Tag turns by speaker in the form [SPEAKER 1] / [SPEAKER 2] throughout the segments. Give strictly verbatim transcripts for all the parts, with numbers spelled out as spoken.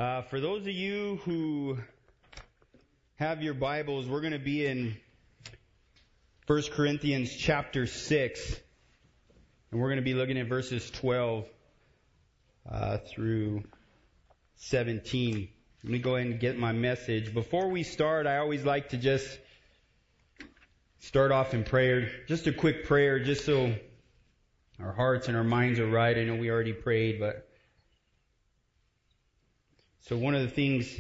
[SPEAKER 1] Uh, for those of you who have your Bibles, we're going to be in First Corinthians chapter six, and we're going to be looking at verses twelve uh, through seventeen. Let me go ahead and get my message. Before we start, I always like to just start off in prayer. Just a quick prayer, just so our hearts and our minds are right. I know we already prayed, but so one of the things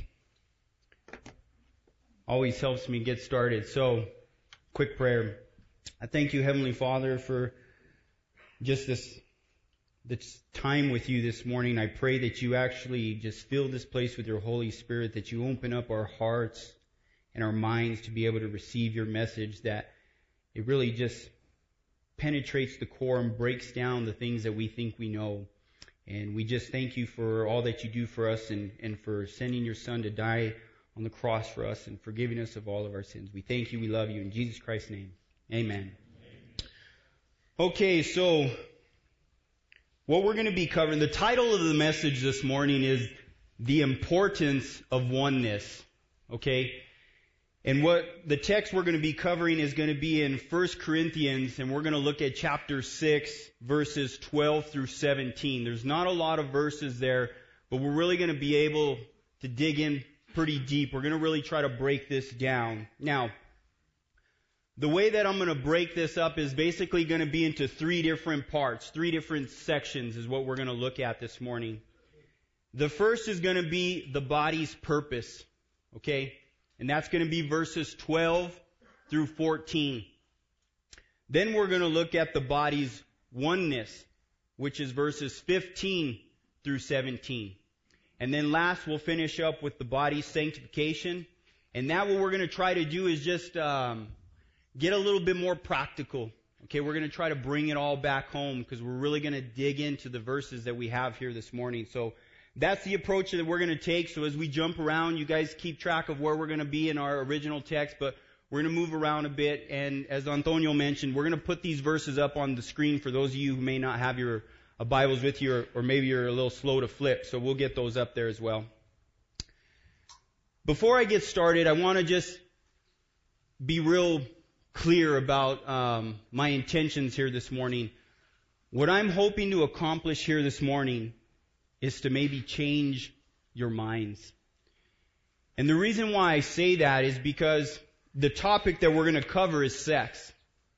[SPEAKER 1] always helps me get started. So, quick prayer. I thank you, Heavenly Father, for just this, this time with you this morning. I pray that you actually just fill this place with your Holy Spirit, that you open up our hearts and our minds to be able to receive your message, that it really just penetrates the core and breaks down the things that we think we know. And we just thank you for all that you do for us and, and for sending your Son to die on the cross for us and forgiving us of all of our sins. We thank you. We love you. In Jesus Christ's name, amen. Okay, so what we're going to be covering, the title of the message this morning is The Importance of Oneness. Okay? And what the text we're going to be covering is going to be in First Corinthians, and we're going to look at chapter six, verses twelve through seventeen. There's not a lot of verses there, but we're really going to be able to dig in pretty deep. We're going to really try to break this down. Now, the way that I'm going to break this up is basically going to be into three different parts, three different sections is what we're going to look at this morning. The first is going to be the body's purpose, okay? And that's going to be verses twelve through fourteen. Then we're going to look at the body's oneness, which is verses fifteen through seventeen. And then last, we'll finish up with the body's sanctification. And that what we're going to try to do is just um, get a little bit more practical. Okay, we're going to try to bring it all back home because we're really going to dig into the verses that we have here this morning. So that's the approach that we're going to take. So as we jump around, you guys keep track of where we're going to be in our original text, but we're going to move around a bit. And as Antonio mentioned, we're going to put these verses up on the screen for those of you who may not have your uh, Bibles with you, or, or maybe you're a little slow to flip. So we'll get those up there as well. Before I get started, I want to just be real clear about um, my intentions here this morning. What I'm hoping to accomplish here this morning is to maybe change your minds. And the reason why I say that is because the topic that we're going to cover is sex.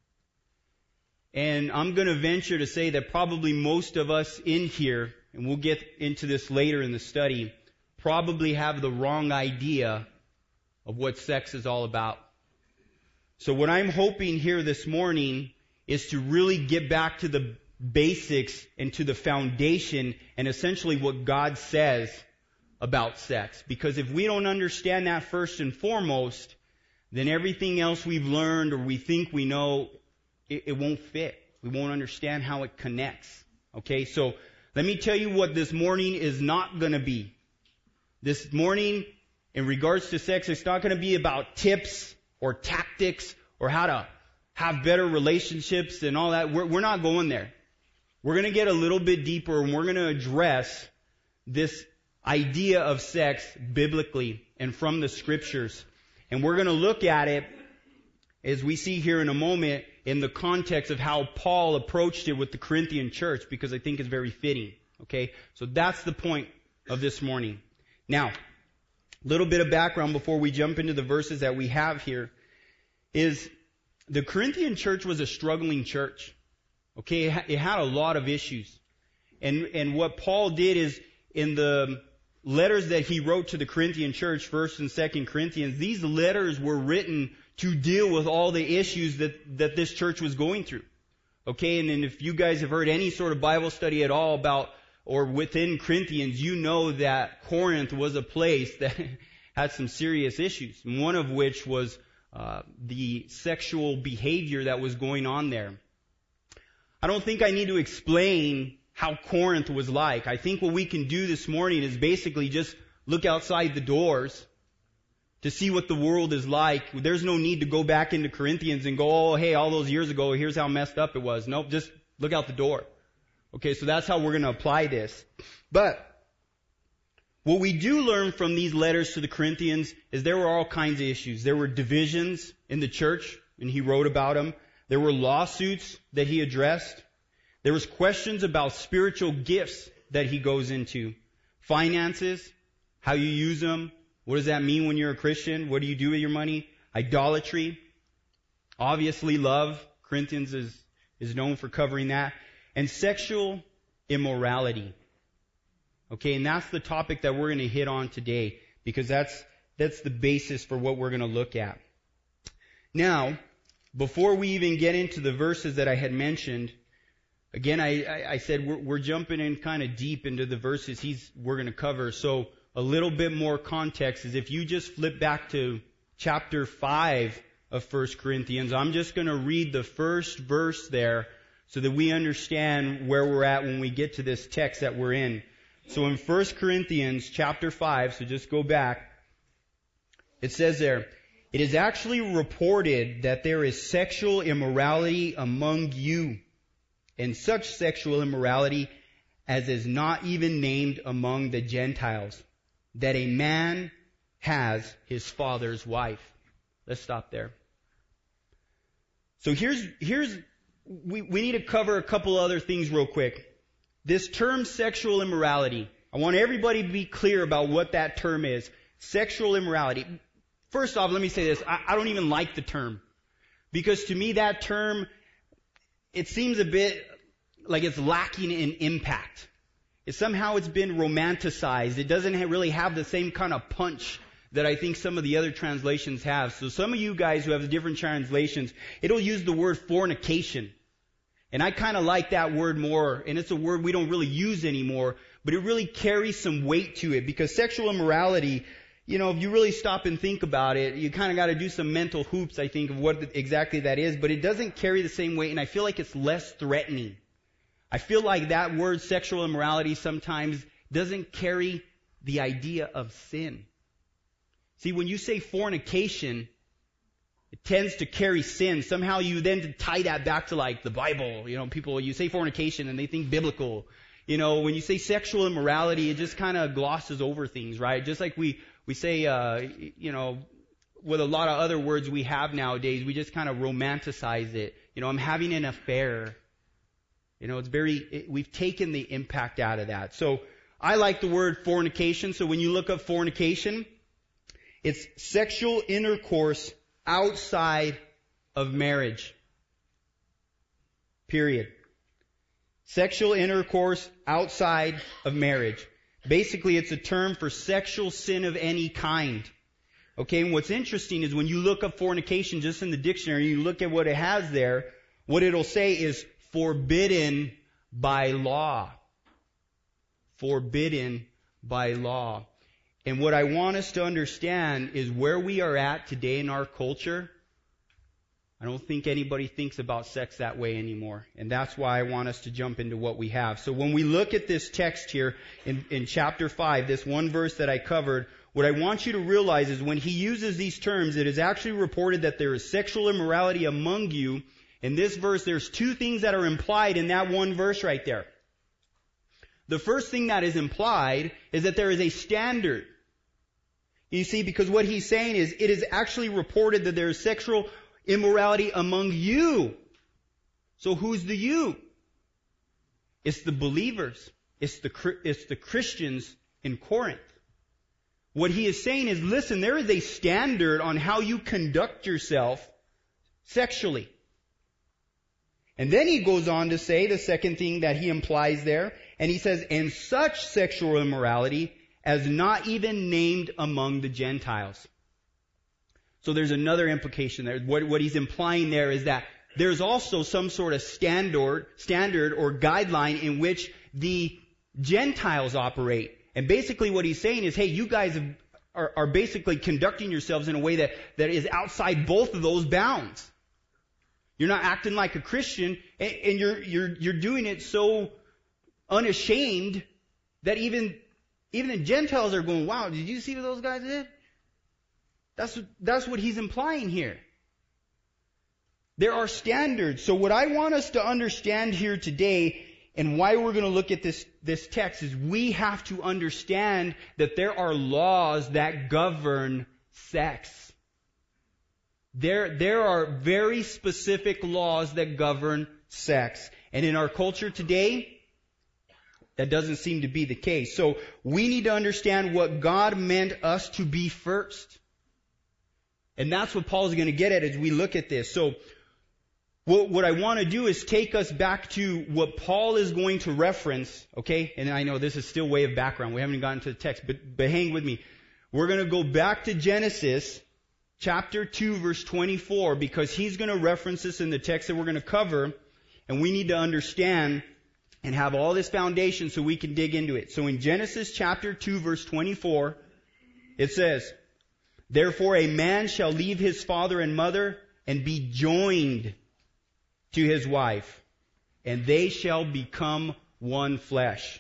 [SPEAKER 1] And I'm going to venture to say that probably most of us in here, and we'll get into this later in the study, probably have the wrong idea of what sex is all about. So what I'm hoping here this morning is to really get back to the basics and to the foundation and essentially what God says about sex. Because if we don't understand that first and foremost, then everything else we've learned or we think we know, it, it won't fit. We won't understand how it connects. Okay, so let me tell you what this morning is not going to be. This morning, in regards to sex, it's not going to be about tips or tactics or how to have better relationships and all that. We're, we're not going there. We're going to get a little bit deeper and we're going to address this idea of sex biblically and from the scriptures. And we're going to look at it, as we see here in a moment, in the context of how Paul approached it with the Corinthian church, because I think it's very fitting. Okay? So that's the point of this morning. Now, a little bit of background before we jump into the verses that we have here is the Corinthian church was a struggling church. Okay, it had a lot of issues. And and what Paul did is, in the letters that he wrote to the Corinthian church, First and Second Corinthians, these letters were written to deal with all the issues that, that this church was going through. Okay, and then if you guys have heard any sort of Bible study at all about, or within Corinthians, you know that Corinth was a place that had some serious issues. One of which was uh, the sexual behavior that was going on there. I don't think I need to explain how Corinth was like. I think what we can do this morning is basically just look outside the doors to see what the world is like. There's no need to go back into Corinthians and go, oh, hey, all those years ago, here's how messed up it was. Nope, just look out the door. Okay, so that's how we're going to apply this. But What we do learn from these letters to the Corinthians is there were all kinds of issues. There were divisions in the church, and he wrote about them. There were lawsuits that he addressed. There was questions about spiritual gifts that he goes into. Finances, how you use them. What does that mean when you're a Christian? What do you do with your money? Idolatry. Obviously love. Corinthians is, is known for covering that. And sexual immorality. Okay, and that's the topic that we're going to hit on today, because that's that's the basis for what we're going to look at. Now, before we even get into the verses that I had mentioned, again, I, I, I said we're, we're jumping in kind of deep into the verses he's we're going to cover. So a little bit more context is if you just flip back to chapter five of First Corinthians, I'm just going to read the first verse there so that we understand where we're at when we get to this text that we're in. So in First Corinthians chapter five, so just go back, it says there, it is actually reported that there is sexual immorality among you, and such sexual immorality as is not even named among the Gentiles, that a man has his father's wife. Let's stop there. So here's, here's, we, we need to cover a couple other things real quick. This term sexual immorality, I want everybody to be clear about what that term is. Sexual immorality. First off, let me say this. I, I don't even like the term. Because to me that term, it seems a bit like it's lacking in impact. It, somehow it's been romanticized. It doesn't ha- really have the same kind of punch that I think some of the other translations have. So some of you guys who have the different translations, it'll use the word fornication. And I kind of like that word more, and it's a word we don't really use anymore, but it really carries some weight to it, because sexual immorality, you know, if you really stop and think about it, you kind of got to do some mental hoops, I think, of what exactly that is, but it doesn't carry the same weight, and I feel like it's less threatening. I feel like that word sexual immorality sometimes doesn't carry the idea of sin. See, when you say fornication, it tends to carry sin. Somehow you then tie that back to like the Bible. You know, people, you say fornication and they think biblical. You know, when you say sexual immorality, it just kind of glosses over things, right? Just like we, we say, uh, you know, with a lot of other words we have nowadays, we just kind of romanticize it. You know, I'm having an affair. You know, it's very, it, we've taken the impact out of that. So I like the word fornication. So when you look up fornication, it's sexual intercourse outside of marriage. Period. Sexual intercourse outside of marriage. Basically, it's a term for sexual sin of any kind. Okay, and what's interesting is when you look up fornication just in the dictionary, you look at what it has there, what it'll say is forbidden by law. Forbidden by law. And what I want us to understand is where we are at today in our culture. I don't think anybody thinks about sex that way anymore. And that's why I want us to jump into what we have. So when we look at this text here in, in chapter five, this one verse that I covered, what I want you to realize is when he uses these terms, it is actually reported that there is sexual immorality among you. In this verse, there's two things that are implied in that one verse right there. The first thing that is implied is that there is a standard. You see, because what he's saying is, it is actually reported that there is sexual immorality among you. So who's the you? It's the believers. It's the, it's the Christians in Corinth. What he is saying is, listen, there is a standard on how you conduct yourself sexually. And then he goes on to say the second thing that he implies there, and he says, and such sexual immorality as not even named among the Gentiles. So there's another implication there. What, what he's implying there is that there's also some sort of standard, standard or guideline in which the Gentiles operate. And basically what he's saying is, hey, you guys are, are basically conducting yourselves in a way that, that is outside both of those bounds. You're not acting like a Christian, and, and you're, you're, you're doing it so unashamed that even Even the Gentiles are going, wow, did you see what those guys did? That's, that's what he's implying here. There are standards. So what I want us to understand here today and why we're going to look at this, this text is we have to understand that there are laws that govern sex. There, there are very specific laws that govern sex. And in our culture today, that doesn't seem to be the case. So we need to understand what God meant us to be first. And that's what Paul's going to get at as we look at this. So what, what I want to do is take us back to what Paul is going to reference, okay? And I know this is still way of background. We haven't gotten to the text, but, but hang with me. We're going to go back to Genesis chapter two, verse twenty-four, because he's going to reference this in the text that we're going to cover, and we need to understand and have all this foundation so we can dig into it. So in Genesis chapter two, verse twenty-four, it says, "Therefore a man shall leave his father and mother and be joined to his wife, and they shall become one flesh."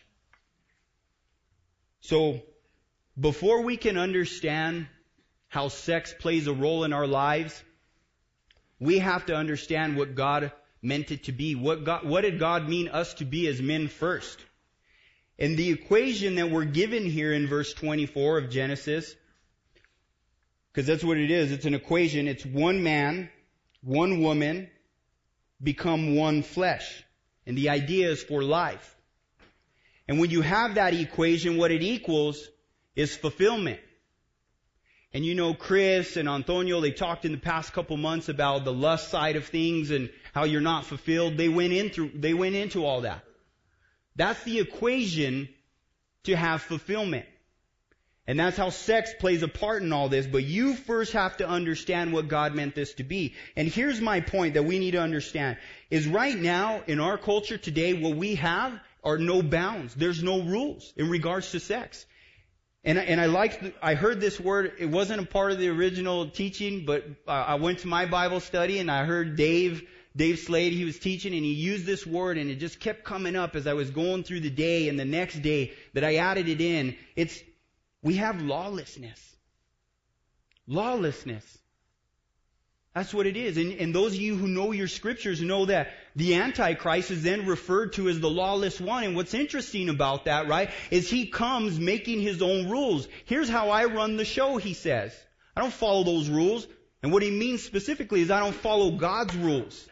[SPEAKER 1] So before we can understand how sex plays a role in our lives, we have to understand what God meant it to be. What God, what did God mean us to be as men first? And the equation that we're given here in verse twenty-four of Genesis, because that's what it is, it's an equation. It's one man, one woman, become one flesh. And the idea is for life. And when you have that equation, what it equals is fulfillment. And you know, Chris and Antonio, they talked in the past couple months about the lust side of things and how you're not fulfilled. They went in through, they went into all that. That's the equation to have fulfillment. And that's how sex plays a part in all this. But you first have to understand what God meant this to be. And here's my point that we need to understand. Is right now, in our culture today, what we have are no bounds. There's no rules in regards to sex. And, and I liked, I heard this word, it wasn't a part of the original teaching, but uh, I went to my Bible study and I heard Dave, Dave Slade, he was teaching and he used this word and it just kept coming up as I was going through the day and the next day that I added it in. It's, we have lawlessness. Lawlessness. That's what it is. And, and those of you who know your scriptures know that the Antichrist is then referred to as the lawless one. And what's interesting about that, right, is he comes making his own rules. Here's how I run the show, he says. I don't follow those rules. And what he means specifically is I don't follow God's rules.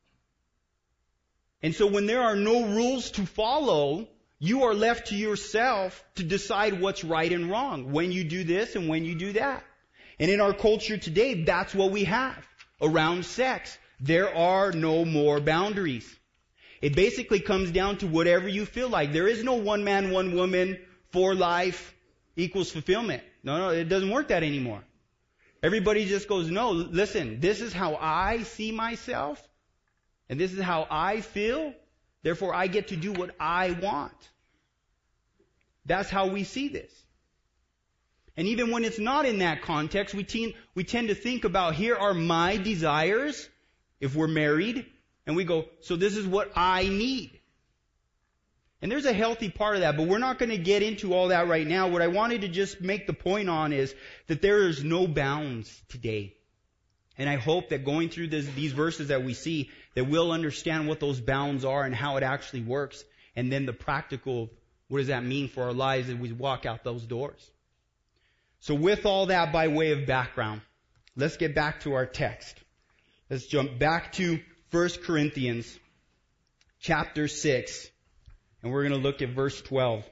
[SPEAKER 1] And so when there are no rules to follow, you are left to yourself to decide what's right and wrong. When you do this and when you do that. And in our culture today, that's what we have. Around sex, there are no more boundaries. It basically comes down to whatever you feel like. There is no one man, one woman, for life equals fulfillment. No, no, it doesn't work that anymore. Everybody just goes, no, listen, this is how I see myself, and this is how I feel, therefore I get to do what I want. That's how we see this. And even when it's not in that context, we tend, we tend to think about, here are my desires, if we're married, and we go, so this is what I need. And there's a healthy part of that, but we're not going to get into all that right now. What I wanted to just make the point on is that there is no bounds today. And I hope that going through this, these verses that we see, that we'll understand what those bounds are and how it actually works. And then the practical, what does that mean for our lives as we walk out those doors? So with all that by way of background, let's get back to our text. Let's jump back to First Corinthians chapter six, and we're going to look at verse twelve.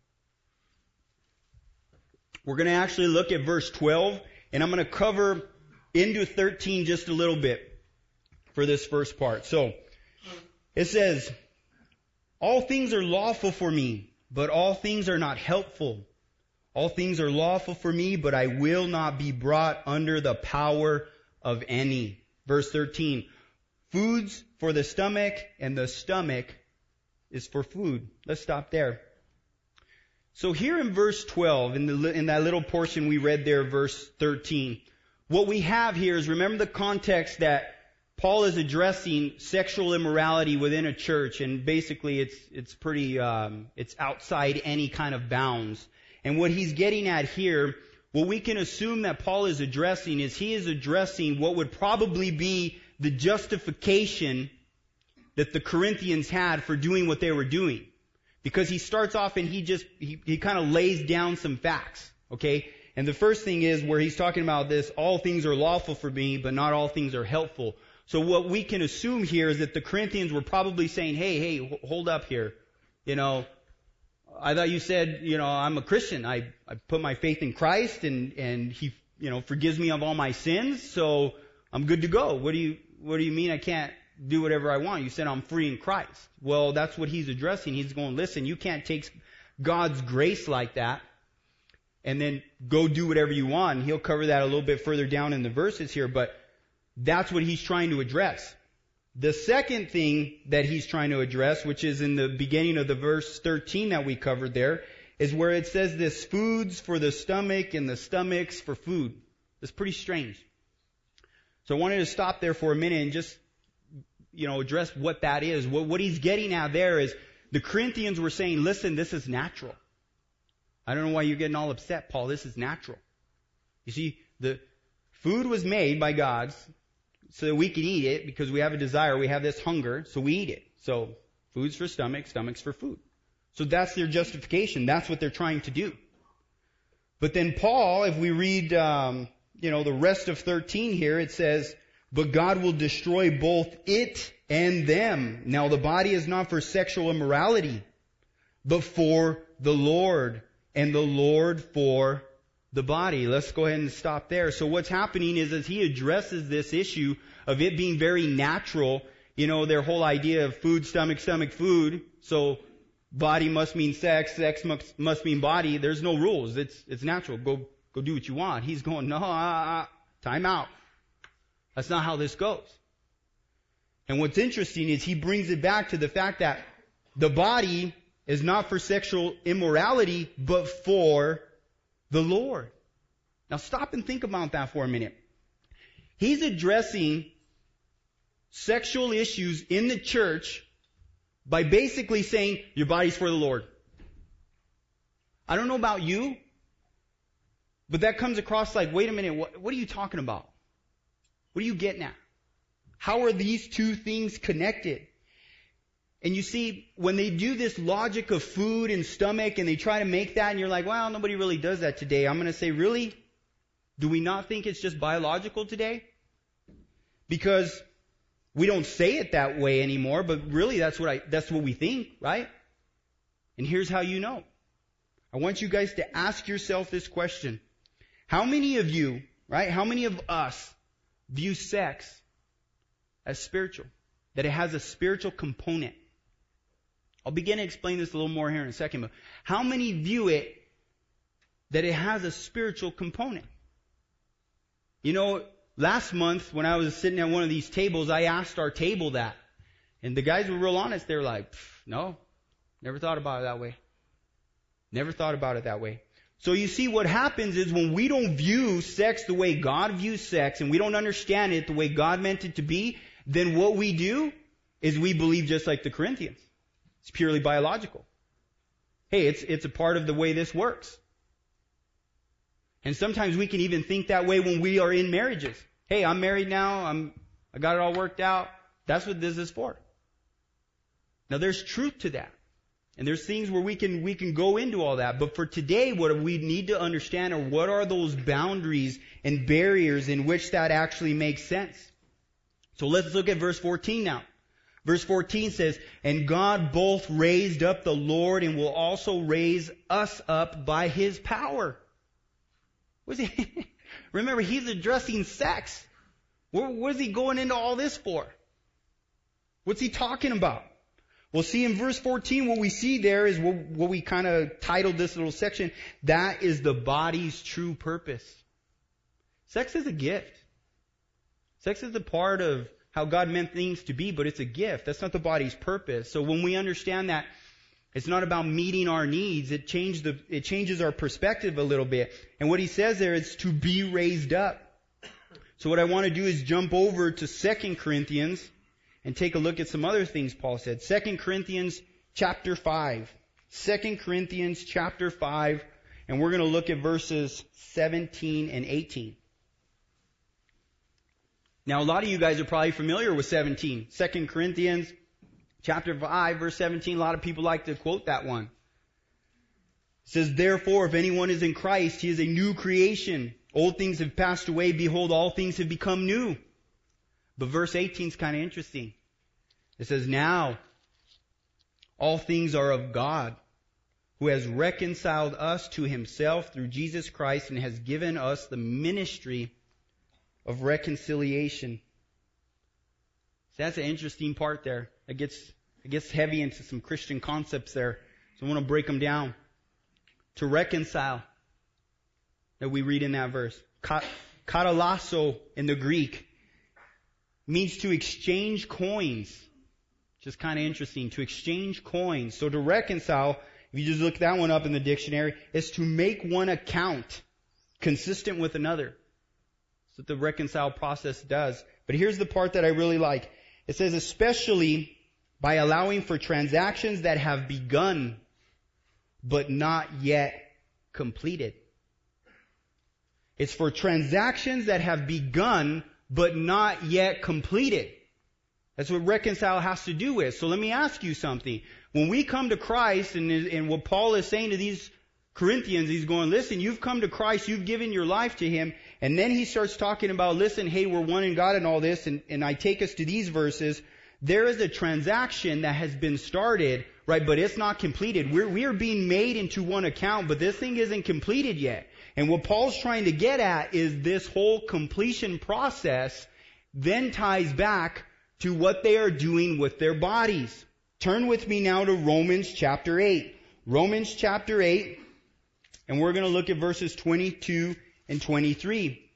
[SPEAKER 1] We're going to actually look at verse twelve, and I'm going to cover into thirteen just a little bit for this first part. So, it says, all things are lawful for me, but all things are not helpful. All things are lawful for me, but I will not be brought under the power of any. Verse thirteen, food's for the stomach, and the stomach is for food. Let's stop there. So here in verse twelve, in, the, in that little portion we read there, verse thirteen, what we have here is, remember the context that Paul is addressing sexual immorality within a church, and basically it's it's pretty um, it's outside any kind of bounds. And what he's getting at here, what we can assume that Paul is addressing is he is addressing what would probably be the justification that the Corinthians had for doing what they were doing. Because he starts off and he just, he, he kind of lays down some facts, okay? And the first thing is where he's talking about this, all things are lawful for me, but not all things are helpful. So what we can assume here is that the Corinthians were probably saying, hey, hey, hold up here. You know, I thought you said, you know, I'm a Christian. I, I put my faith in Christ and, and he, you know, forgives me of all my sins. So I'm good to go. What do you, what do you mean I can't do whatever I want? You said I'm free in Christ. Well, that's what he's addressing. He's going, listen, you can't take God's grace like that and then go do whatever you want. And he'll cover that a little bit further down in the verses here, but that's what he's trying to address. The second thing that he's trying to address, which is in the beginning of the verse thirteen that we covered there, is where it says this, foods for the stomach and the stomachs for food. It's pretty strange. So I wanted to stop there for a minute and just, you know, address what that is. What, what he's getting at there is the Corinthians were saying, listen, this is natural. I don't know why you're getting all upset, Paul. This is natural. You see, the food was made by God so that we can eat it because we have a desire, we have this hunger, so we eat it. So food's for stomach, stomach's for food. So that's their justification. That's what they're trying to do. But then Paul, if we read, um, you know, the rest of thirteen here, it says, but God will destroy both it and them. Now the body is not for sexual immorality, but for the Lord, and the Lord for the body. Let's go ahead and stop there. So what's happening is as he addresses this issue of it being very natural, you know, their whole idea of food, stomach, stomach, food. So body must mean sex, sex must, must mean body. There's no rules. It's, it's natural. Go, go do what you want. He's going, no, uh, uh, time out. That's not how this goes. And what's interesting is he brings it back to the fact that the body is not for sexual immorality, but for the Lord. Now stop and think about that for a minute. He's addressing sexual issues in the church by basically saying your body's for the Lord. I don't know about you, but that comes across like, wait a minute, what, what are you talking about? What are you getting at? How are these two things connected? And you see, when they do this logic of food and stomach and they try to make that and you're like, well, nobody really does that today. I'm going to say, really? Do we not think it's just biological today? Because we don't say it that way anymore, but really that's what I, that's what we think, right? And here's how you know. I want you guys to ask yourself this question. How many of you, right? How many of us view sex as spiritual? That it has a spiritual component? I'll begin to explain this a little more here in a second, but how many view it that it has a spiritual component? You know, last month when I was sitting at one of these tables, I asked our table that. And the guys were real honest. They were like, no, never thought about it that way. Never thought about it that way. So you see, what happens is when we don't view sex the way God views sex and we don't understand it the way God meant it to be, then what we do is we believe just like the Corinthians. It's purely biological. Hey, it's, it's a part of the way this works. And sometimes we can even think that way when we are in marriages. Hey, I'm married now. I'm, I got it all worked out. That's what this is for. Now there's truth to that. And there's things where we can, we can go into all that. But for today, what we need to understand are what are those boundaries and barriers in which that actually makes sense. So let's look at verse fourteen now. Verse fourteen says, and God both raised up the Lord and will also raise us up by His power. What's he? Remember, he's addressing sex. What, what is he going into all this for? What's he talking about? Well, see, in verse fourteen, what we see there is what, what we kind of titled this little section. That is the body's true purpose. Sex is a gift. Sex is a part of how God meant things to be, but it's a gift. That's not the body's purpose. So when we understand that it's not about meeting our needs, it changes the, it changes our perspective a little bit. And what he says there is to be raised up. So what I want to do is jump over to Second Corinthians and take a look at some other things Paul said. Second Corinthians chapter five. Second Corinthians chapter five, and we're going to look at verses seventeen and eighteen. Now, a lot of you guys are probably familiar with seventeen. Second Corinthians, Chapter five, verse seventeen, a lot of people like to quote that one. It says, therefore, if anyone is in Christ, he is a new creation. Old things have passed away. Behold, all things have become new. But verse eighteen is kind of interesting. It says, now all things are of God, who has reconciled us to himself through Jesus Christ and has given us the ministry of reconciliation. So that's an interesting part there. It gets, it gets heavy into some Christian concepts there. So I want to break them down. To reconcile, that we read in that verse. Katalasso in the Greek means to exchange coins. Which is kind of interesting. To exchange coins. So to reconcile, if you just look that one up in the dictionary, is to make one account consistent with another. That's what the reconcile process does. But here's the part that I really like. It says, especially by allowing for transactions that have begun but not yet completed. It's for transactions that have begun but not yet completed. That's what reconcile has to do with. So let me ask you something. When we come to Christ, and, and what Paul is saying to these Corinthians, he's going, listen, you've come to Christ, you've given your life to him, and then he starts talking about, listen, hey, we're one in God and all this, and, and I take us to these verses. There is a transaction that has been started, right, but it's not completed. We're, we are being made into one account, but this thing isn't completed yet. And what Paul's trying to get at is this whole completion process then ties back to what they are doing with their bodies. Turn with me now to Romans chapter eight. Romans chapter eight, and we're going to look at verses twenty-two and twenty-three.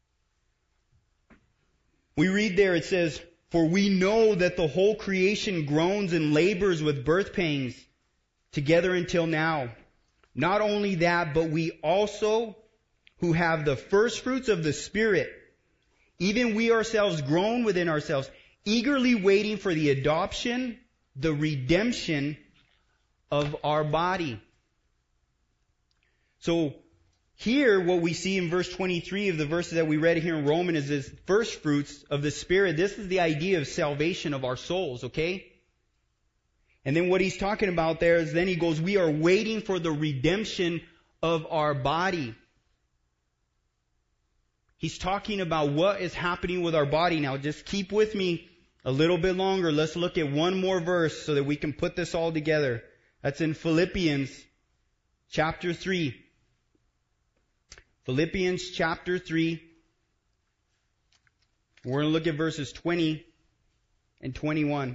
[SPEAKER 1] We read there, it says, for we know that the whole creation groans and labors with birth pangs together until now. Not only that, but we also who have the first fruits of the Spirit, even we ourselves groan within ourselves, eagerly waiting for the adoption, the redemption of our body. So here, what we see in verse twenty-three of the verses that we read here in Romans is this first fruits of the Spirit. This is the idea of salvation of our souls, okay? And then what he's talking about there is then he goes, we are waiting for the redemption of our body. He's talking about what is happening with our body. Now just keep with me a little bit longer. Let's look at one more verse so that we can put this all together. That's in Philippians chapter three. Philippians chapter three. We're going to look at verses twenty and twenty-one.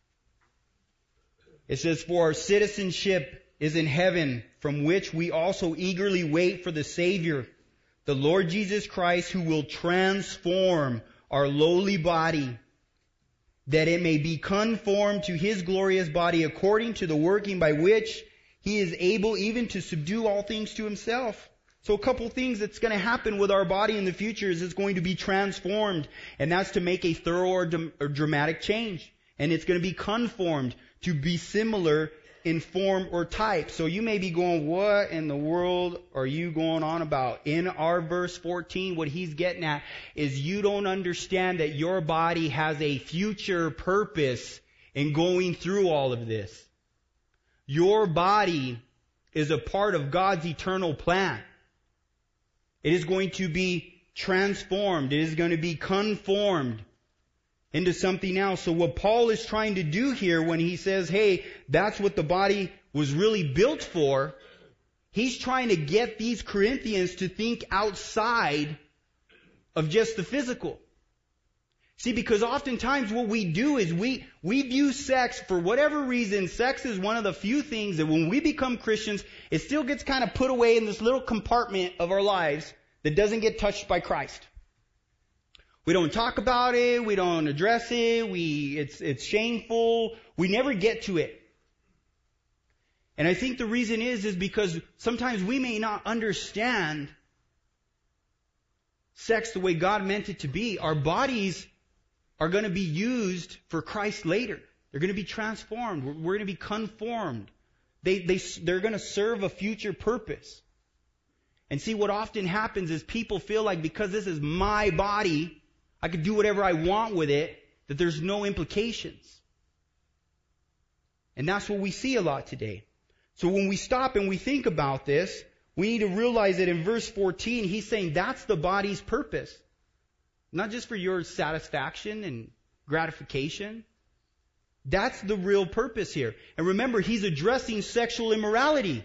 [SPEAKER 1] It says, for our citizenship is in heaven, from which we also eagerly wait for the Savior, the Lord Jesus Christ, who will transform our lowly body, that it may be conformed to His glorious body, according to the working by which He is able even to subdue all things to Himself. So a couple things that's going to happen with our body in the future is it's going to be transformed, and that's to make a thorough or, or dramatic change. And it's going to be conformed to be similar in form or type. So you may be going, what in the world are you going on about? In our verse fourteen, what he's getting at is you don't understand that your body has a future purpose in going through all of this. Your body is a part of God's eternal plan. It is going to be transformed. It is going to be conformed into something else. So what Paul is trying to do here when he says, hey, that's what the body was really built for, he's trying to get these Corinthians to think outside of just the physical. See, because oftentimes what we do is we, we view sex, for whatever reason, sex is one of the few things that when we become Christians, it still gets kind of put away in this little compartment of our lives that doesn't get touched by Christ. We don't talk about it. We don't address it. We, it's, it's shameful. We never get to it. And I think the reason is, is because sometimes we may not understand sex the way God meant it to be. Our bodies are going to be used for Christ later. They're going to be transformed. We're, we're going to be conformed. They, they, they're going to serve a future purpose. And see, what often happens is people feel like because this is my body, I can do whatever I want with it, that there's no implications. And that's what we see a lot today. So when we stop and we think about this, we need to realize that in verse fourteen, he's saying that's the body's purpose. Not just for your satisfaction and gratification. That's the real purpose here. And remember, he's addressing sexual immorality.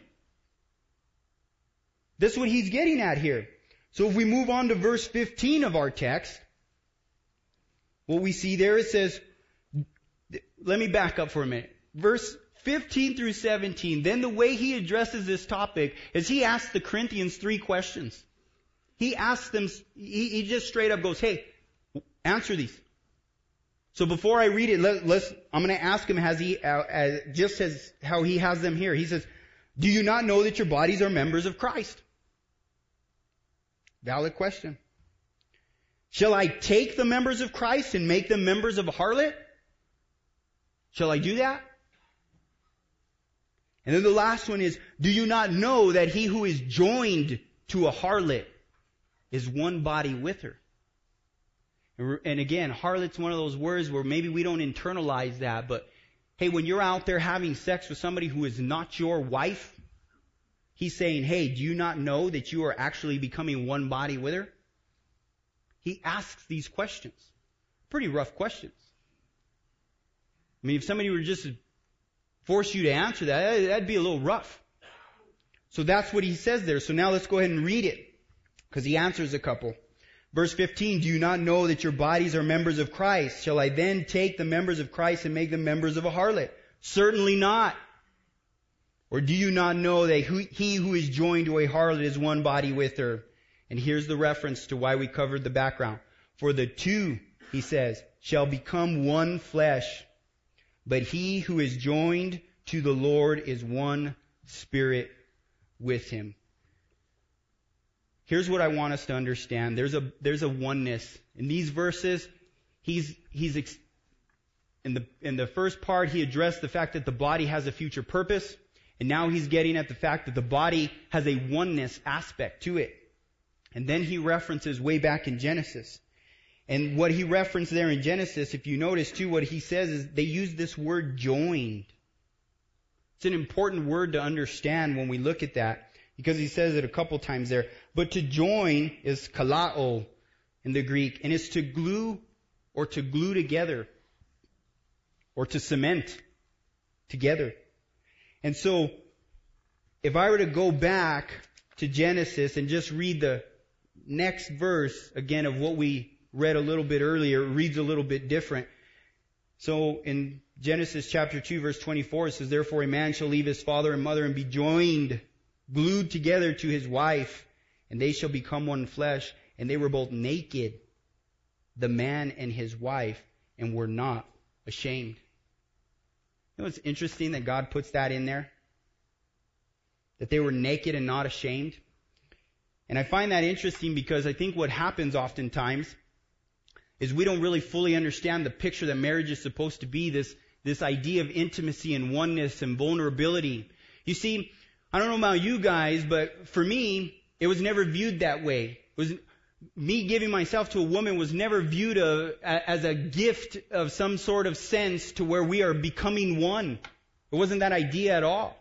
[SPEAKER 1] That's what he's getting at here. So if we move on to verse fifteen of our text, what we see there, it says, let me back up for a minute. Verse fifteen through seventeen, then the way he addresses this topic is he asks the Corinthians three questions. He asks them, he, he just straight up goes, hey, answer these. So before I read it, let, let's, I'm going to ask him as he, uh, as, just as how he has them here. He says, do you not know that your bodies are members of Christ? Valid question. Shall I take the members of Christ and make them members of a harlot? Shall I do that? And then the last one is, do you not know that he who is joined to a harlot is one body with her? And again, harlot's one of those words where maybe we don't internalize that, but hey, when you're out there having sex with somebody who is not your wife, he's saying, hey, do you not know that you are actually becoming one body with her? He asks these questions. Pretty rough questions. I mean, if somebody were just to force you to answer that, that'd be a little rough. So that's what he says there. So now let's go ahead and read it, because he answers a couple. Verse fifteen, do you not know that your bodies are members of Christ? Shall I then take the members of Christ and make them members of a harlot? Certainly not. Or do you not know that he who is joined to a harlot is one body with her? And here's the reference to why we covered the background. For the two, he says, shall become one flesh. But he who is joined to the Lord is one spirit with him. Here's what I want us to understand. There's a, there's a oneness. In these verses, he's, he's, ex- in the, in the first part, he addressed the fact that the body has a future purpose. And now he's getting at the fact that the body has a oneness aspect to it. And then he references way back in Genesis. And what he referenced there in Genesis, if you notice too, what he says is they use this word joined. It's an important word to understand when we look at that, because he says it a couple times there. But to join is kalao in the Greek, and it's to glue or to glue together or to cement together. And so, if I were to go back to Genesis and just read the next verse again of what we read a little bit earlier, it reads a little bit different. So in Genesis chapter two verse twenty-four, it says, therefore a man shall leave his father and mother and be joined, glued together to his wife, and they shall become one flesh. And they were both naked, the man and his wife, and were not ashamed. You know, it's interesting that God puts that in there. That they were naked and not ashamed. And I find that interesting because I think what happens oftentimes is we don't really fully understand the picture that marriage is supposed to be, this, this idea of intimacy and oneness and vulnerability. You see, I don't know about you guys, but for me, it was never viewed that way. It was, me giving myself to a woman was never viewed a, a, as a gift of some sort of sense to where we are becoming one. It wasn't that idea at all.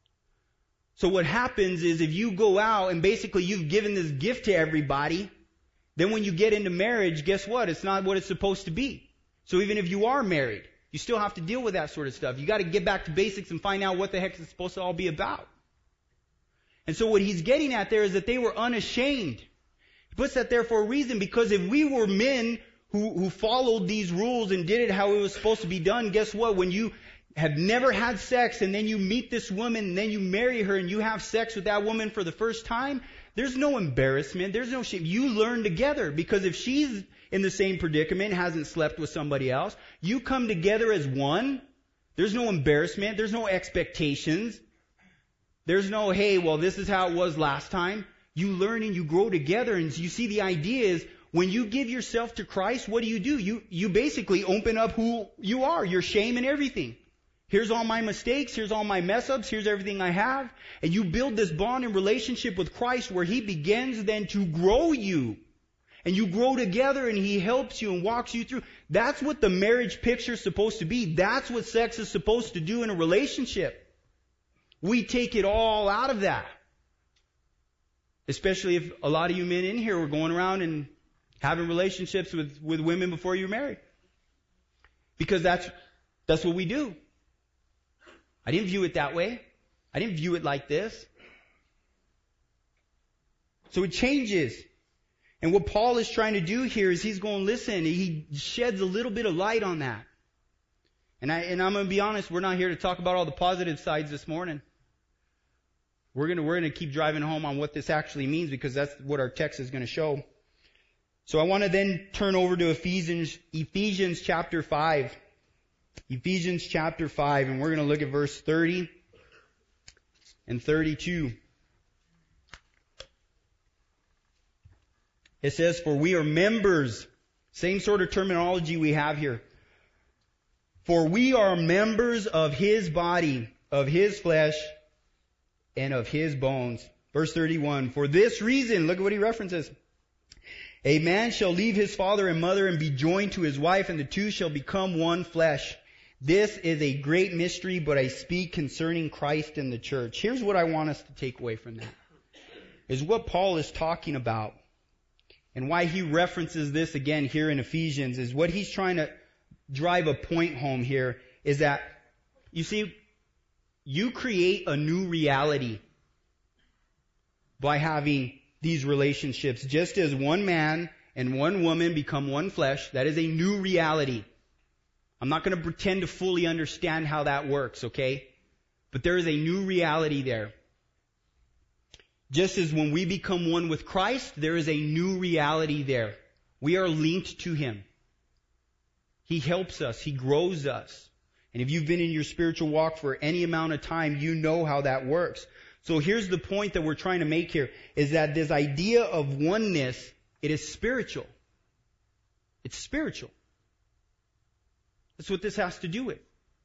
[SPEAKER 1] So what happens is if you go out and basically you've given this gift to everybody, then when you get into marriage, guess what? It's not what it's supposed to be. So even if you are married, you still have to deal with that sort of stuff. You got to get back to basics and find out what the heck it's supposed to all be about. And so what he's getting at there is that they were unashamed. He puts that there for a reason, because if we were men who, who followed these rules and did it how it was supposed to be done, guess what? When you have never had sex and then you meet this woman and then you marry her and you have sex with that woman for the first time, there's no embarrassment. There's no shame. You learn together, because if she's in the same predicament, hasn't slept with somebody else, you come together as one. There's no embarrassment. There's no expectations. There's no, hey, well, this is how it was last time. You learn and you grow together. And you see, the idea is when you give yourself to Christ, what do you do? You, you basically open up who you are, your shame and everything. Here's all my mistakes. Here's all my mess ups. Here's everything I have. And you build this bond and relationship with Christ where He begins then to grow you. and you grow together and He helps you and walks you through. That's what the marriage picture is supposed to be. That's what sex is supposed to do in a relationship. We take it all out of that. Especially if a lot of you men in here were going around and having relationships with, with women before you were married. Because that's, that's what we do. I didn't view it that way. I didn't view it like this. So it changes. And what Paul is trying to do here is he's going, listen, he sheds a little bit of light on that. And, I, and I'm going to be honest, we're not here to talk about all the positive sides this morning. We're going to, we're going to keep driving home on what this actually means because that's what our text is going to show. So I want to then turn over to Ephesians, Ephesians chapter five. Ephesians chapter five, and we're going to look at verse thirty and thirty-two. It says, for we are members, same sort of terminology we have here. For we are members of His body, of His flesh, and of His bones. Verse thirty-one, for this reason, look at what he references. A man shall leave his father and mother and be joined to his wife, and the two shall become one flesh. This is a great mystery, but I speak concerning Christ and the church. Here's what I want us to take away from that. Is what Paul is talking about. And why he references this again here in Ephesians is what he's trying to drive a point home here is that, you see, you create a new reality by having these relationships. Just as one man and one woman become one flesh, that is a new reality. I'm not going to pretend to fully understand how that works, okay? But there is a new reality there. Just as when we become one with Christ, there is a new reality there. We are linked to Him. He helps us. He grows us. And if you've been in your spiritual walk for any amount of time, you know how that works. So here's the point that we're trying to make here, is that this idea of oneness, it is spiritual. It's spiritual. That's what this has to do with.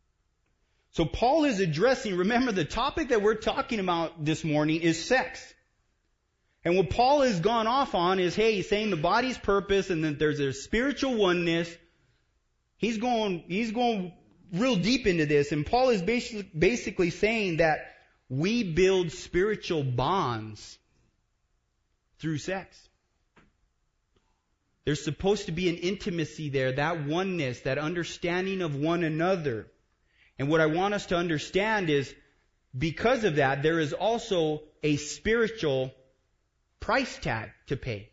[SPEAKER 1] So Paul is addressing, remember the topic that we're talking about this morning is sex. And what Paul has gone off on is, hey, he's saying the body's purpose and that there's a spiritual oneness. He's going, he's going real deep into this. And Paul is basically, basically saying that we build spiritual bonds through sex. There's supposed to be an intimacy there, that oneness, that understanding of one another. And what I want us to understand is, because of that, there is also a spiritual price tag to pay.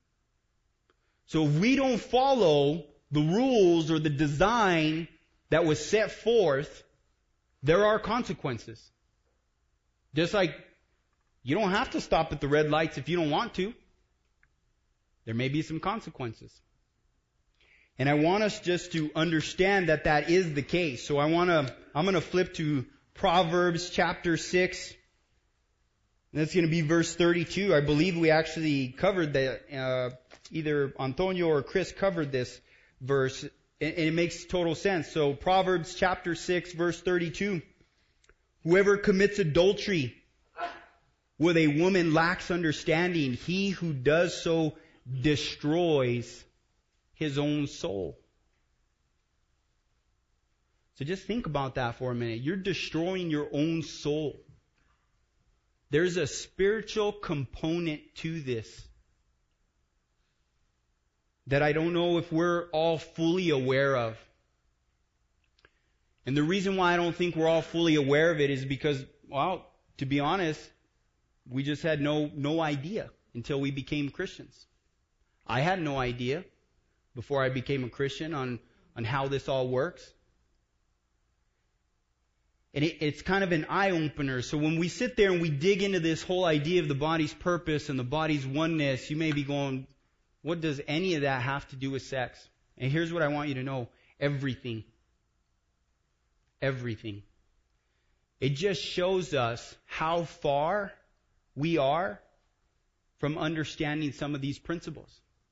[SPEAKER 1] So if we don't follow the rules or the design that was set forth, there are consequences. Just like you don't have to stop at the red lights if you don't want to. There may be some consequences. And I want us just to understand that that is the case. So I want to, I'm going to flip to Proverbs chapter six. And that's going to be verse thirty-two. I believe we actually covered that, uh, either Antonio or Chris covered this verse. And it makes total sense. So Proverbs chapter six, verse thirty-two. Whoever commits adultery with a woman lacks understanding. He who does so destroys his own soul. So just think about that for a minute. You're destroying your own soul. There's a spiritual component to this that I don't know if we're all fully aware of. And the reason why I don't think we're all fully aware of it is because, well, to be honest, we just had no, no idea until we became Christians. I had no idea before I became a Christian on, on how this all works. And it, it's kind of an eye-opener. So when we sit there and we dig into this whole idea of the body's purpose and the body's oneness, you may be going, what does any of that have to do with sex? And here's what I want you to know. Everything. Everything. It just shows us how far we are from understanding some of these principles.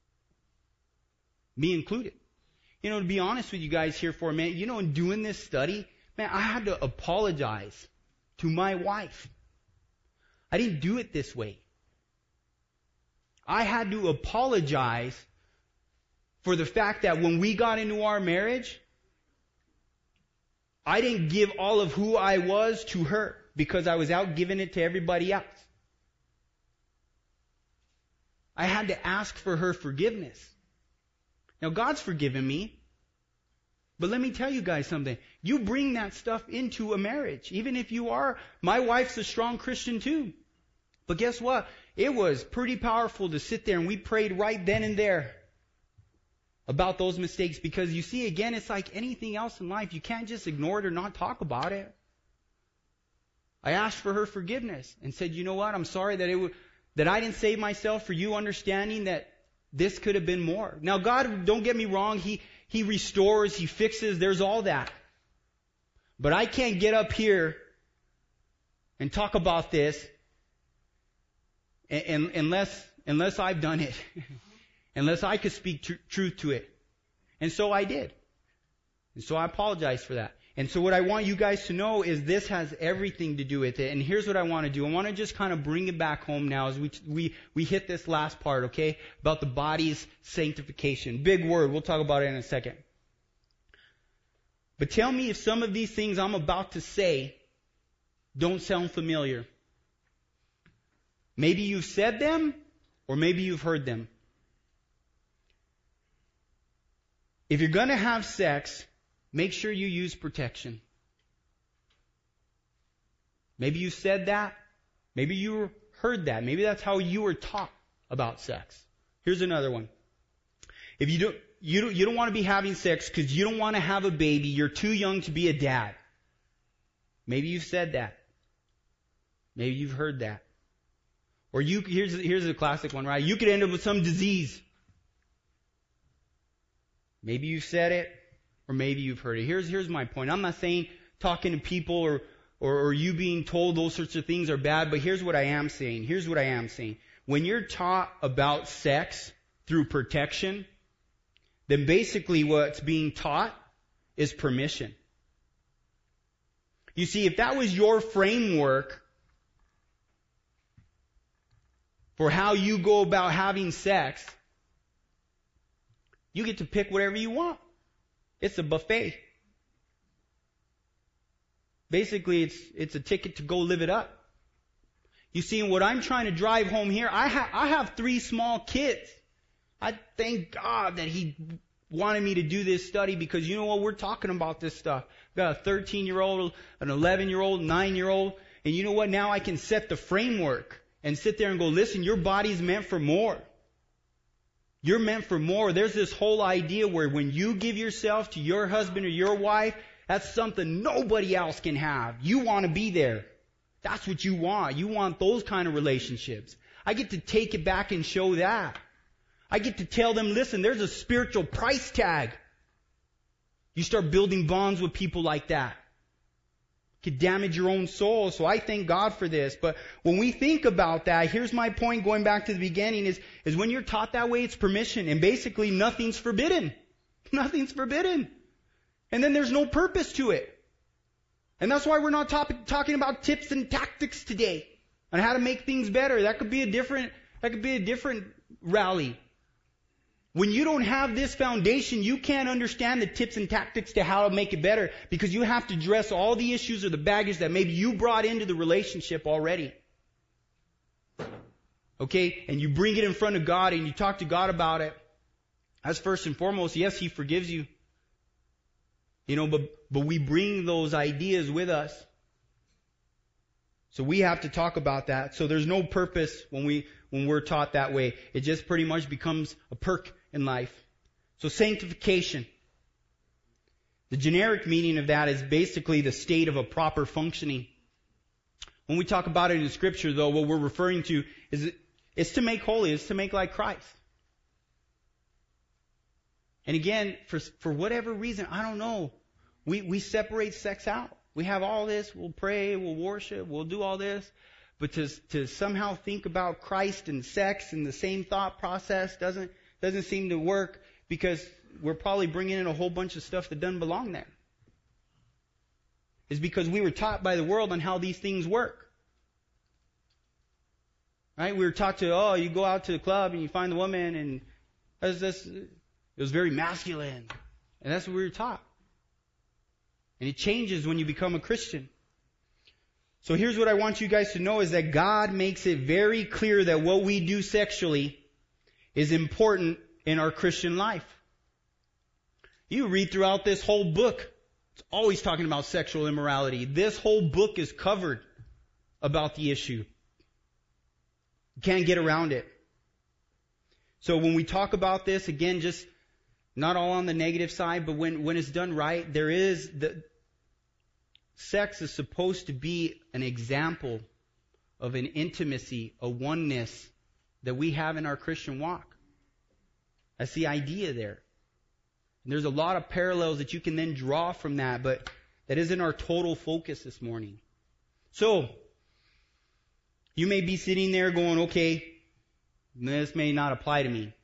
[SPEAKER 1] Me included. You know, to be honest with you guys here for a minute, you know, in doing this study, man, I had to apologize to my wife. I didn't do it this way. I had to apologize for the fact that when we got into our marriage, I didn't give all of who I was to her because I was out giving it to everybody else. I had to ask for her forgiveness. Now, God's forgiven me. But let me tell you guys something. You bring that stuff into a marriage. Even if you are, my wife's a strong Christian too. But guess what? It was pretty powerful to sit there and we prayed right then and there about those mistakes. Because you see, again, it's like anything else in life. You can't just ignore it or not talk about it. I asked for her forgiveness and said, you know what? I'm sorry that it w- that I didn't save myself for you understanding that this could have been more. Now, God, don't get me wrong. He He restores, He fixes, there's all that. But I can't get up here and talk about this and, and, unless, unless I've done it. Unless I could speak tr- truth to it. And so I did. And so I apologize for that. And so what I want you guys to know is this has everything to do with it. And here's what I want to do. I want to just kind of bring it back home now as we we we hit this last part, okay? About the body's sanctification. Big word. We'll talk about it in a second. But tell me if some of these things I'm about to say don't sound familiar. Maybe you've said them or maybe you've heard them. If you're going to have sex, make sure you use protection. Maybe you said that. Maybe you heard that. Maybe that's how you were taught about sex. Here's another one. If you don't, you don't, you don't want to be having sex because you don't want to have a baby, you're too young to be a dad. Maybe you've said that. Maybe you've heard that. Or you, here's, here's a classic one, right? You could end up with some disease. Maybe you said it. Or maybe you've heard it. Here's, here's my point. I'm not saying talking to people or, or, or you being told those sorts of things are bad, but here's what I am saying. Here's what I am saying. When you're taught about sex through protection, then basically what's being taught is permission. You see, if that was your framework for how you go about having sex, you get to pick whatever you want. It's a buffet. Basically, it's it's a ticket to go live it up. You see, what I'm trying to drive home here, I, ha- I have three small kids. I thank God that He wanted me to do this study because you know what? We're talking about this stuff. I've got a thirteen-year-old, an eleven-year-old, nine-year-old, and you know what? Now I can set the framework and sit there and go, listen, your body's meant for more. You're meant for more. There's this whole idea where when you give yourself to your husband or your wife, that's something nobody else can have. You want to be there. That's what you want. You want those kind of relationships. I get to take it back and show that. I get to tell them, listen, there's a spiritual price tag. You start building bonds with people like that. Could damage your own soul. So I thank God for this. But when we think about that, here's my point going back to the beginning is, is when you're taught that way, it's permission. And basically nothing's forbidden. Nothing's forbidden. And then there's no purpose to it. And that's why we're not top, talking about tips and tactics today on how to make things better. That could be a different, that could be a different rally. When you don't have this foundation, you can't understand the tips and tactics to how to make it better because you have to address all the issues or the baggage that maybe you brought into the relationship already. Okay? And you bring it in front of God and you talk to God about it. That's first and foremost. Yes, He forgives you. You know, but, but we bring those ideas with us. So we have to talk about that. So there's no purpose when we, when we're taught that way. It just pretty much becomes a perk in life. So sanctification. The generic meaning of that is basically the state of a proper functioning. When we talk about it in Scripture, though, what we're referring to is it's to make holy, it's to make like Christ. And again, for for whatever reason, I don't know, we we separate sex out. We have all this, we'll pray, we'll worship, we'll do all this. But to to somehow think about Christ and sex in the same thought process doesn't doesn't seem to work because we're probably bringing in a whole bunch of stuff that doesn't belong there. It's because we were taught by the world on how these things work. Right? We were taught to, oh, you go out to the club and you find the woman and that's this, It was very masculine. And that's what we were taught. And it changes when you become a Christian. So here's what I want you guys to know is that God makes it very clear that what we do sexually is important in our Christian life. You read throughout this whole book, it's always talking about sexual immorality. This whole book is covered about the issue. You can't get around it. So when we talk about this, again, just not all on the negative side, but when, when it's done right, there is the sex is supposed to be an example of an intimacy, a oneness that we have in our Christian walk. That's the idea there. And there's a lot of parallels that you can then draw from that, but that isn't our total focus this morning. So, you may be sitting there going, okay, this may not apply to me.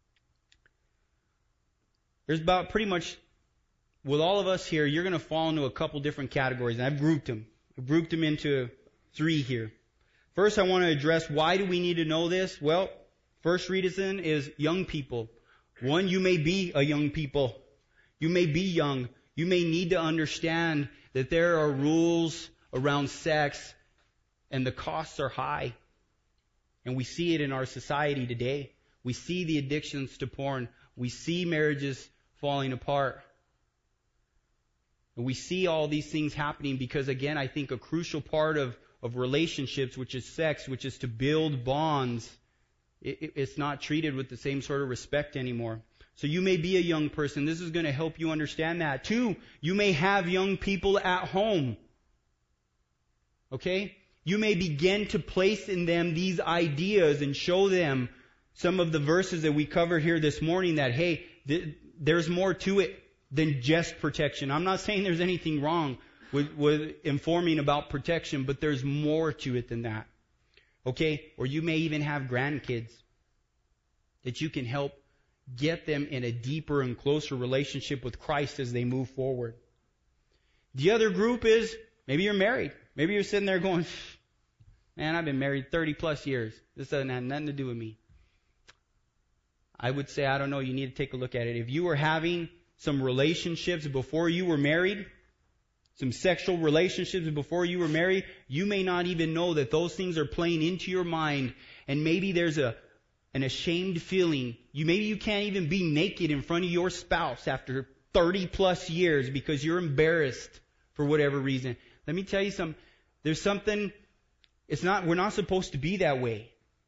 [SPEAKER 1] There's about pretty much, with all of us here, you're going to fall into a couple different categories. And I've grouped them. I've grouped them into three here. First, I want to address why do we need to know this? Well, first reason is young people. One, you may be a young people. You may be young. You may need to understand that there are rules around sex and the costs are high. And we see it in our society today. We see the addictions to porn. We see marriages falling apart. And we see all these things happening because, again, I think a crucial part of, of relationships, which is sex, which is to build bonds, it, it's not treated with the same sort of respect anymore. So you may be a young person. This is going to help you understand that. Two, you may have young people at home. Okay? You may begin to place in them these ideas and show them some of the verses that we cover here this morning that, hey, th- there's more to it than just protection. I'm not saying there's anything wrong with, with informing about protection, but there's more to it than that. Okay? Or you may even have grandkids that you can help get them in a deeper and closer relationship with Christ as they move forward. The other group is, maybe you're married. Maybe you're sitting there going, man, I've been married thirty plus years. This doesn't have nothing to do with me. I would say, I don't know, you need to take a look at it. If you were having some relationships before you were married, some sexual relationships before you were married, you may not even know that those things are playing into your mind, and maybe there's a an ashamed feeling. You maybe you can't even be naked in front of your spouse after thirty plus years because you're embarrassed for whatever reason. Let me tell you something. There's something, it's not, we're not supposed to be that way.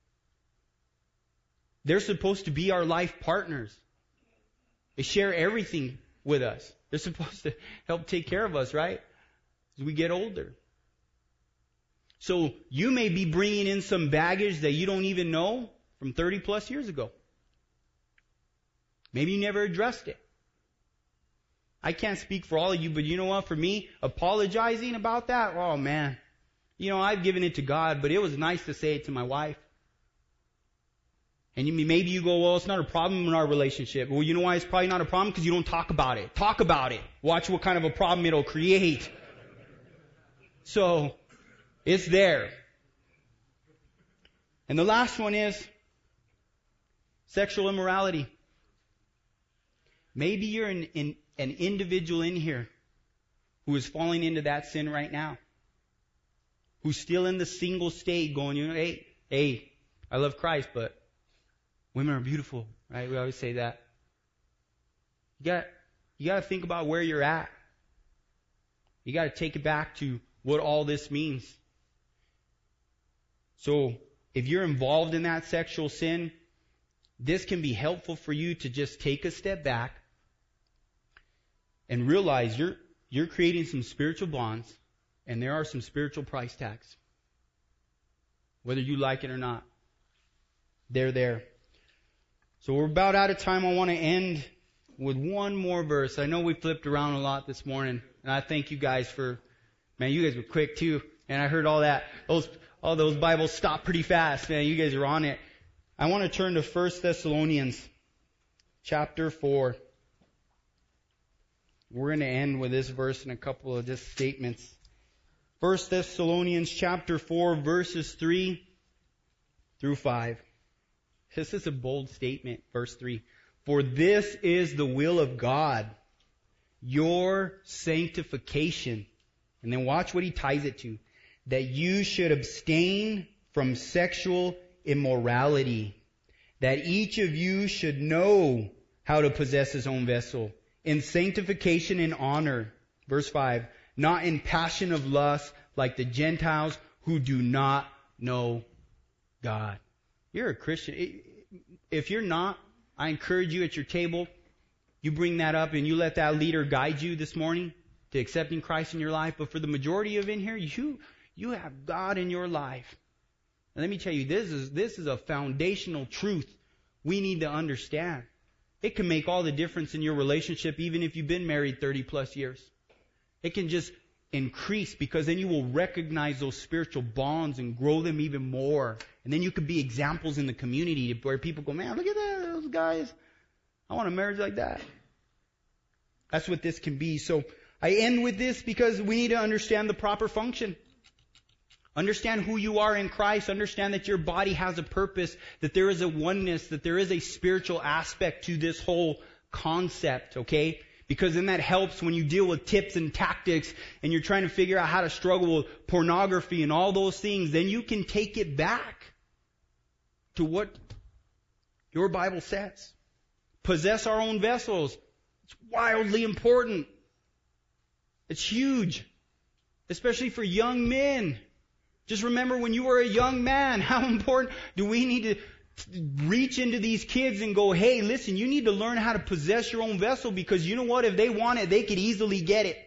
[SPEAKER 1] They're supposed to be our life partners. They share everything with us. They're supposed to help take care of us, right? As we get older. So you may be bringing in some baggage that you don't even know from thirty plus years ago. Maybe you never addressed it. I can't speak for all of you, but you know what? For me, apologizing about that, oh man. You know, I've given it to God, but it was nice to say it to my wife. And you, maybe you go, well, it's not a problem in our relationship. Well, you know why it's probably not a problem? Because you don't talk about it. Talk about it. Watch what kind of a problem it'll create. So, it's there. And the last one is sexual immorality. Maybe you're an, an, an individual in here who is falling into that sin right now. Who's still in the single state going, you know, hey, hey, I love Christ, but women are beautiful, right? We always say that. You got, you got to think about where you're at. You got to take it back to what all this means. So, if you're involved in that sexual sin, this can be helpful for you to just take a step back and realize you're you're creating some spiritual bonds, and there are some spiritual price tags. Whether you like it or not, they're there. So we're about out of time. I want to end with one more verse. I know we flipped around a lot this morning, and I thank you guys for, man, you guys were quick too, and I heard all that. Those all those Bibles stopped pretty fast, man. You guys are on it. I want to turn to First Thessalonians chapter four. We're going to end with this verse and a couple of just statements. First Thessalonians chapter four, verses three through five. This is a bold statement, verse three. For this is the will of God, your sanctification. And then watch what he ties it to. That you should abstain from sexual immorality. That each of you should know how to possess his own vessel in sanctification and honor. Verse five. Not in passion of lust like the Gentiles who do not know God. You're a Christian. If you're not, I encourage you at your table, you bring that up and you let that leader guide you this morning to accepting Christ in your life. But for the majority of in here, you you have God in your life. And let me tell you, this is this is a foundational truth we need to understand. It can make all the difference in your relationship, even if you've been married thirty plus years. It can just increase, because then you will recognize those spiritual bonds and grow them even more. And then you could be examples in the community where people go, man, look at that, those guys. I want a marriage like that. That's what this can be. So I end with this because we need to understand the proper function. Understand who you are in Christ. Understand that your body has a purpose, that there is a oneness, that there is a spiritual aspect to this whole concept, okay? Because then that helps when you deal with tips and tactics and you're trying to figure out how to struggle with pornography and all those things. Then you can take it back to what your Bible says. Possess our own vessels. It's wildly important. It's huge. Especially for young men. Just remember when you were a young man, how important do we need to reach into these kids and go, hey, listen, you need to learn how to possess your own vessel, because you know what? If they want it, they could easily get it.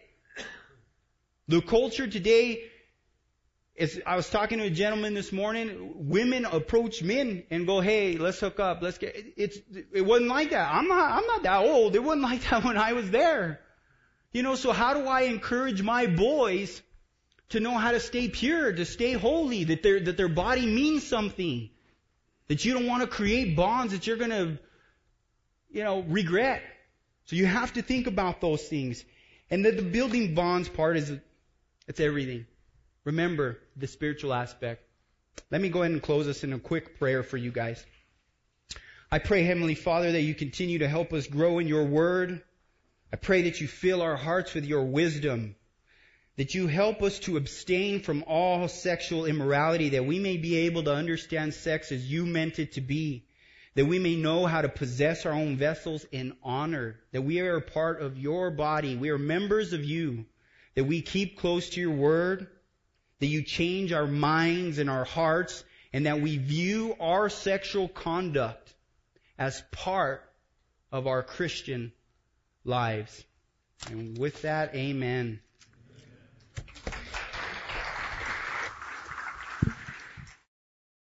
[SPEAKER 1] The culture today is, I was talking to a gentleman this morning, women approach men and go, hey, let's hook up, let's get, it's, it wasn't like that. I'm not, I'm not that old. It wasn't like that when I was there. You know, so how do I encourage my boys to know how to stay pure, to stay holy, that their, that their body means something? That you don't want to create bonds that you're going to, you know, regret. So you have to think about those things. And that the building bonds part is, it's everything. Remember the spiritual aspect. Let me go ahead and close this in a quick prayer for you guys. I pray, Heavenly Father, that you continue to help us grow in your word. I pray that you fill our hearts with your wisdom. That you help us to abstain from all sexual immorality, that we may be able to understand sex as you meant it to be, that we may know how to possess our own vessels in honor, that we are a part of your body, we are members of you, that we keep close to your word, that you change our minds and our hearts, and that we view our sexual conduct as part of our Christian lives. And with that, amen.